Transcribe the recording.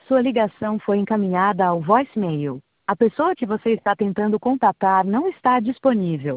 Sua ligação foi encaminhada ao voicemail. A pessoa que você está tentando contatar não está disponível.